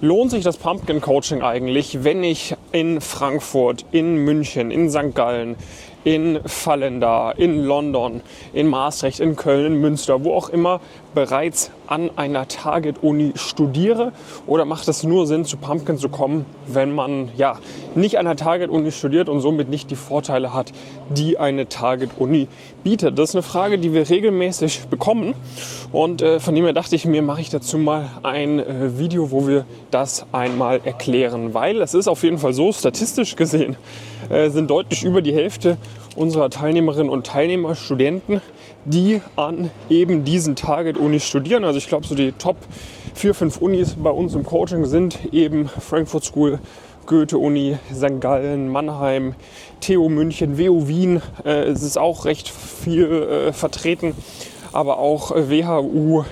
lohnt sich das Pumpkin Coaching eigentlich, wenn ich in Frankfurt, in München, in St. Gallen, in Vallendar, in London, in Maastricht, in Köln, in Münster, wo auch immer bereits an einer Target-Uni studiere? Oder macht es nur Sinn, zu Pumpkin zu kommen, wenn man nicht an einer Target-Uni studiert und somit nicht die Vorteile hat, die eine Target-Uni bietet? Das ist eine Frage, die wir regelmäßig bekommen und von dem her dachte ich mir, mache ich dazu mal ein Video, wo wir das einmal erklären, weil es ist auf jeden Fall so, statistisch gesehen sind deutlich über die Hälfte unserer Teilnehmerinnen und Teilnehmer Studenten, die an eben diesen Target-Unis studieren. Also ich glaube, so die Top 4, 5 Unis bei uns im Coaching sind eben Frankfurt School, Goethe-Uni, St. Gallen, Mannheim, TU München, WU Wien. Es ist auch recht viel vertreten, aber auch WHU,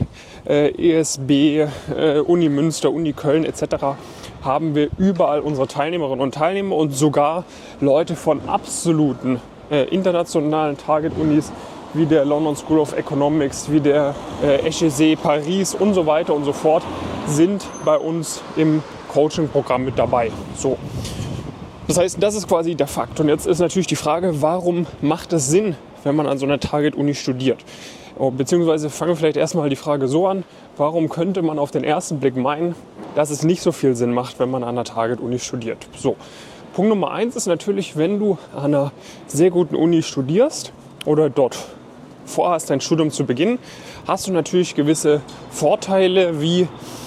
ESB, Uni Münster, Uni Köln etc. haben wir überall unsere Teilnehmerinnen und Teilnehmer und sogar Leute von absoluten internationalen Target-Unis wie der London School of Economics, wie der HEC Paris und so weiter und so fort sind bei uns im Coaching-Programm mit dabei. So. Das heißt, das ist quasi der Fakt. Und jetzt ist natürlich die Frage, warum macht es Sinn, wenn man an so einer Target-Uni studiert? Beziehungsweise fangen wir vielleicht erstmal die Frage so an, warum könnte man auf den ersten Blick meinen, dass es nicht so viel Sinn macht, wenn man an einer Target-Uni studiert? So. Punkt Nummer 1 ist natürlich, wenn du an einer sehr guten Uni studierst oder dort vorhast, dein Studium zu beginnen, hast du natürlich gewisse Vorteile wie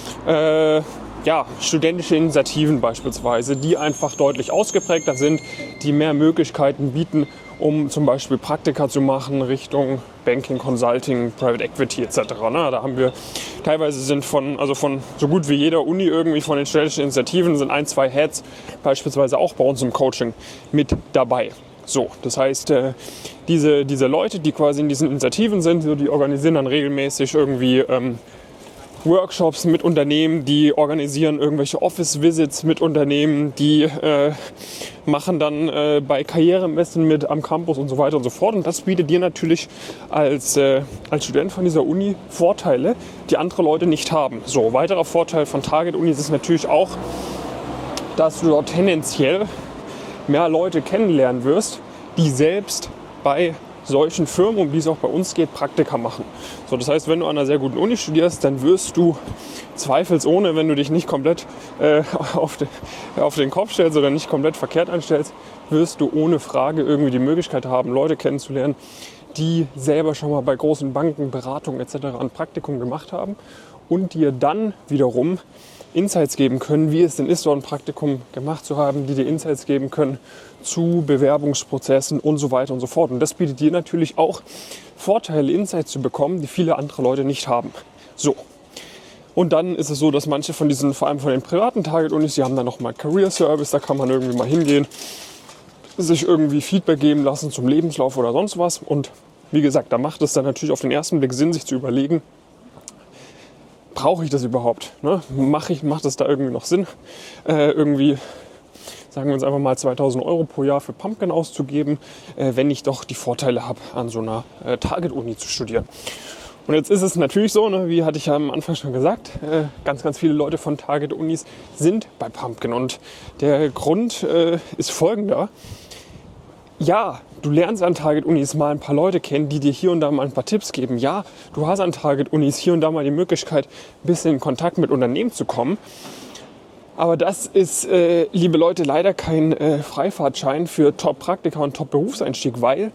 studentische Initiativen beispielsweise, die einfach deutlich ausgeprägter sind, die mehr Möglichkeiten bieten, um zum Beispiel Praktika zu machen Richtung Banking, Consulting, Private Equity etc. Da haben wir teilweise von so gut wie jeder Uni irgendwie von den studentischen Initiativen sind 1, 2 Heads beispielsweise auch bei uns im Coaching mit dabei. So, das heißt, diese Leute, die quasi in diesen Initiativen sind, die organisieren dann regelmäßig irgendwie Workshops mit Unternehmen, die organisieren irgendwelche Office-Visits mit Unternehmen, die machen dann bei Karrieremessen mit am Campus und so weiter und so fort. Und das bietet dir natürlich als Student von dieser Uni Vorteile, die andere Leute nicht haben. So, weiterer Vorteil von Target-Unis ist natürlich auch, dass du dort tendenziell mehr Leute kennenlernen wirst, die selbst bei solchen Firmen, um die es auch bei uns geht, Praktika machen. So, das heißt, wenn du an einer sehr guten Uni studierst, dann wirst du zweifelsohne, wenn du dich nicht komplett auf den Kopf stellst oder nicht komplett verkehrt einstellst, wirst du ohne Frage irgendwie die Möglichkeit haben, Leute kennenzulernen, die selber schon mal bei großen Banken, Beratungen etc. ein Praktikum gemacht haben und dir dann wiederum Insights geben können, wie es denn ist, dort ein Praktikum gemacht zu haben, die dir Insights geben können zu Bewerbungsprozessen und so weiter und so fort. Und das bietet dir natürlich auch Vorteile, Insights zu bekommen, die viele andere Leute nicht haben. So. Und dann ist es so, dass manche von diesen, vor allem von den privaten Target-Unis, die haben dann nochmal Career Service, da kann man irgendwie mal hingehen, sich irgendwie Feedback geben lassen zum Lebenslauf oder sonst was. Und wie gesagt, da macht es dann natürlich auf den ersten Blick Sinn, sich zu überlegen, brauche ich das überhaupt? Ne? Macht das da irgendwie noch Sinn? Irgendwie, sagen wir uns einfach mal 2.000 € pro Jahr für Pumpkin auszugeben, wenn ich doch die Vorteile habe, an so einer Target-Uni zu studieren. Und jetzt ist es natürlich so, wie hatte ich ja am Anfang schon gesagt, ganz, ganz viele Leute von Target-Unis sind bei Pumpkin. Und der Grund ist folgender. Ja, du lernst an Target-Unis mal ein paar Leute kennen, die dir hier und da mal ein paar Tipps geben. Ja, du hast an Target-Unis hier und da mal die Möglichkeit, ein bisschen in Kontakt mit Unternehmen zu kommen. Aber das ist, liebe Leute, leider kein Freifahrtschein für Top-Praktika und Top-Berufseinstieg, weil,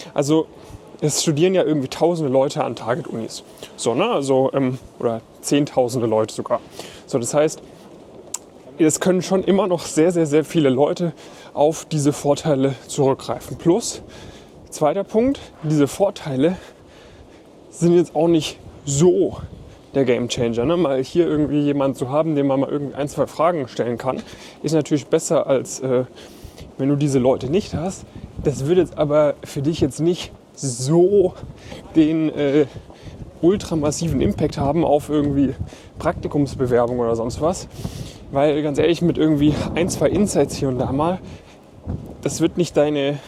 es studieren ja irgendwie tausende Leute an Target-Unis. So, oder zehntausende Leute sogar. So, das heißt, es können schon immer noch sehr, sehr, sehr viele Leute auf diese Vorteile zurückgreifen. Plus, zweiter Punkt, diese Vorteile sind jetzt auch nicht so der Gamechanger. Mal hier irgendwie jemanden zu haben, dem man mal irgendwie 1, 2 Fragen stellen kann, ist natürlich besser, als wenn du diese Leute nicht hast. Das würde jetzt aber für dich jetzt nicht so den ultramassiven Impact haben auf irgendwie Praktikumsbewerbung oder sonst was. Weil ganz ehrlich, mit irgendwie 1, 2 Insights hier und da mal, das wird deine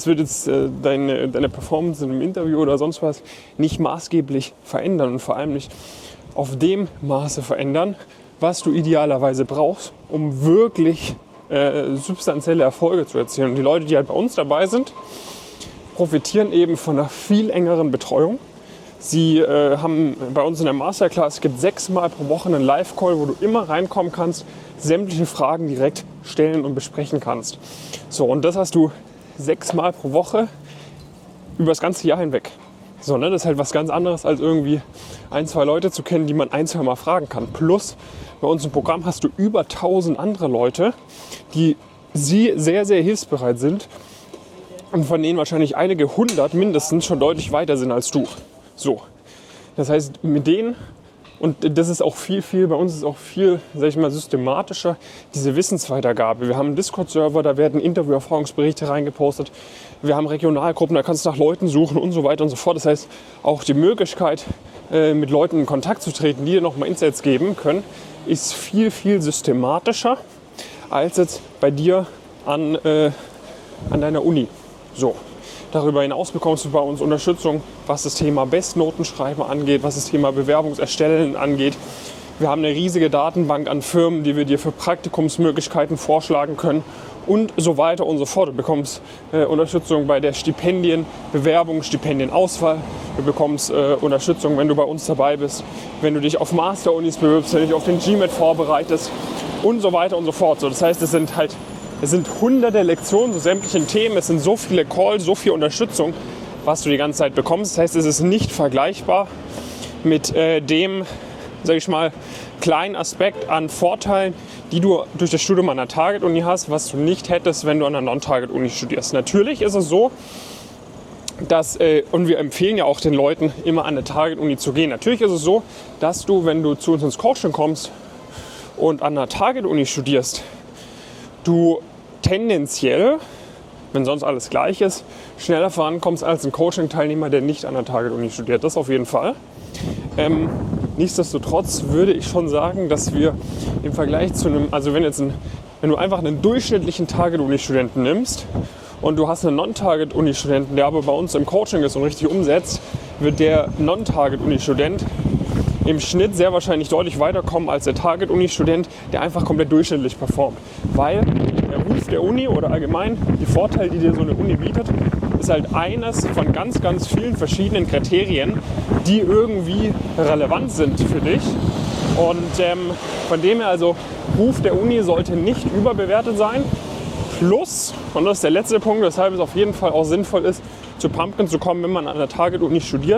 Performance in einem Interview oder sonst was nicht maßgeblich verändern und vor allem nicht auf dem Maße verändern, was du idealerweise brauchst, um wirklich substanzielle Erfolge zu erzielen. Und die Leute, die halt bei uns dabei sind, profitieren eben von einer viel engeren Betreuung. Sie haben bei uns in der Masterclass, es gibt 6-mal pro Woche einen Live-Call, wo du immer reinkommen kannst, sämtliche Fragen direkt stellen und besprechen kannst. So, und das hast du 6-mal pro Woche über das ganze Jahr hinweg. So, ne? Das ist halt was ganz anderes, als irgendwie 1-2 Leute zu kennen, die man 1-2 Mal fragen kann. Plus, bei uns im Programm hast du über 1000 andere Leute, die sehr, sehr hilfsbereit sind und von denen wahrscheinlich einige 100 mindestens schon deutlich weiter sind als du. So, das heißt, mit denen, und das ist auch viel, bei uns ist auch viel, sag ich mal, systematischer, diese Wissensweitergabe. Wir haben einen Discord-Server, da werden Interview-Erfahrungsberichte reingepostet. Wir haben Regionalgruppen, da kannst du nach Leuten suchen und so weiter und so fort. Das heißt, auch die Möglichkeit, mit Leuten in Kontakt zu treten, die dir nochmal Insights geben können, ist viel systematischer als jetzt bei dir an deiner Uni. So. Darüber hinaus bekommst du bei uns Unterstützung, was das Thema Bestnotenschreiben angeht, was das Thema Bewerbungserstellen angeht. Wir haben eine riesige Datenbank an Firmen, die wir dir für Praktikumsmöglichkeiten vorschlagen können und so weiter und so fort. Du bekommst Unterstützung bei der Stipendienbewerbung, Stipendienauswahl. Du bekommst Unterstützung, wenn du bei uns dabei bist, wenn du dich auf Master-Unis bewirbst, wenn du dich auf den GMAT vorbereitest und so weiter und so fort. So, das heißt, es sind hunderte Lektionen zu sämtlichen Themen, es sind so viele Calls, so viel Unterstützung, was du die ganze Zeit bekommst. Das heißt, es ist nicht vergleichbar mit dem, sag ich mal, kleinen Aspekt an Vorteilen, die du durch das Studium an einer Target-Uni hast, was du nicht hättest, wenn du an einer Non-Target-Uni studierst. Natürlich ist es so, dass, und wir empfehlen ja auch den Leuten, immer an eine Target-Uni zu gehen. Natürlich ist es so, dass du, wenn du zu uns ins Coaching kommst und an einer Target-Uni studierst, du tendenziell, wenn sonst alles gleich ist, schneller vorankommst als ein Coaching-Teilnehmer, der nicht an der Target-Uni studiert. Das auf jeden Fall. Nichtsdestotrotz würde ich schon sagen, dass wir im Vergleich zu einem, also wenn du einfach einen durchschnittlichen Target-Uni-Studenten nimmst und du hast einen Non-Target-Uni-Studenten, der aber bei uns im Coaching ist und richtig umsetzt, wird der Non-Target-Uni-Student im Schnitt sehr wahrscheinlich deutlich weiterkommen als der Target-Uni-Student, der einfach komplett durchschnittlich performt. Weil der Ruf der Uni oder allgemein die Vorteile, die dir so eine Uni bietet, ist halt eines von ganz vielen verschiedenen Kriterien, die irgendwie relevant sind für dich. Und von dem her also, Ruf der Uni sollte nicht überbewertet sein. Plus, und das ist der letzte Punkt, weshalb es auf jeden Fall auch sinnvoll ist, zu Pumpkin zu kommen, wenn man an der Target-Uni studiert.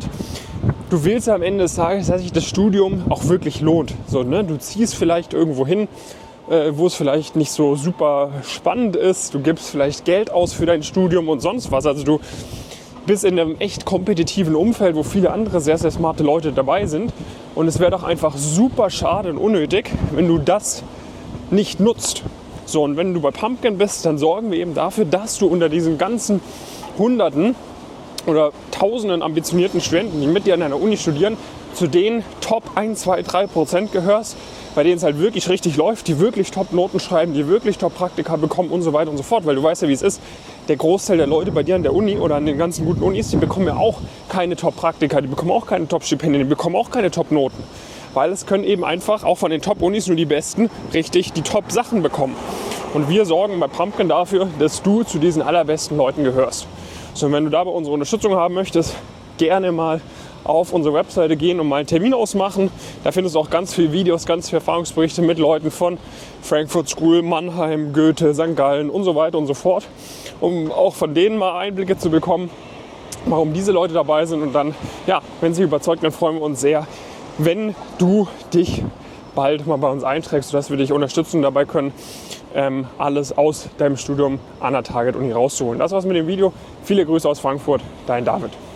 Du willst ja am Ende des Tages, dass sich das Studium auch wirklich lohnt. So, ne? Du ziehst vielleicht irgendwo hin, wo es vielleicht nicht so super spannend ist. Du gibst vielleicht Geld aus für dein Studium und sonst was. Also du bist in einem echt kompetitiven Umfeld, wo viele andere sehr smarte Leute dabei sind. Und es wäre doch einfach super schade und unnötig, wenn du das nicht nutzt. So, und wenn du bei Pumpkin bist, dann sorgen wir eben dafür, dass du unter diesen ganzen Hunderten oder Tausenden ambitionierten Studenten, die mit dir an einer Uni studieren, zu den Top 1, 2, 3% gehörst, bei denen es halt wirklich richtig läuft, die wirklich Top-Noten schreiben, die wirklich Top-Praktika bekommen und so weiter und so fort. Weil du weißt ja, wie es ist. Der Großteil der Leute bei dir an der Uni oder an den ganzen guten Unis, die bekommen ja auch keine Top-Praktika, die bekommen auch keine Top-Stipendien, die bekommen auch keine Top-Noten. Weil es können eben einfach auch von den Top-Unis nur die Besten richtig die Top-Sachen bekommen. Und wir sorgen bei Pumpkin dafür, dass du zu diesen allerbesten Leuten gehörst. So, wenn du dabei unsere Unterstützung haben möchtest, gerne mal auf unsere Webseite gehen und mal einen Termin ausmachen. Da findest du auch ganz viele Videos, ganz viele Erfahrungsberichte mit Leuten von Frankfurt School, Mannheim, Goethe, St. Gallen und so weiter und so fort, um auch von denen mal Einblicke zu bekommen, warum diese Leute dabei sind. Und dann, ja, wenn sie überzeugt, dann freuen wir uns sehr, wenn du dich bald mal bei uns einträgst, sodass wir dich unterstützen und dabei können, alles aus deinem Studium an der Target-Uni rauszuholen. Das war's mit dem Video. Viele Grüße aus Frankfurt, dein David.